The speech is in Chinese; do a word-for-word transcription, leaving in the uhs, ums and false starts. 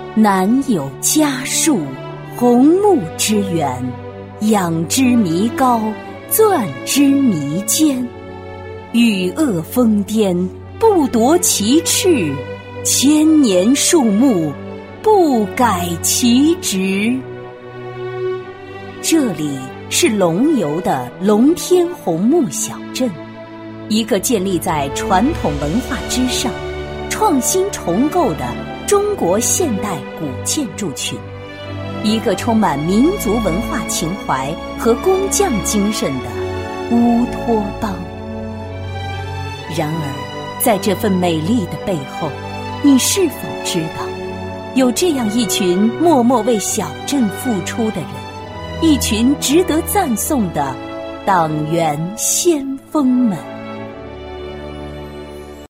南有嘉树，红木之源，仰之弥高，钻之弥坚。与恶疯癫，不夺其翅；千年树木，不改其直。这里是龙游的龙天红木小镇，一个建立在传统文化之上、创新重构的中国现代古建筑群，一个充满民族文化情怀和工匠精神的乌托邦。然而，在这份美丽的背后，你是否知道，有这样一群默默为小镇付出的人，一群值得赞颂的党员先锋们？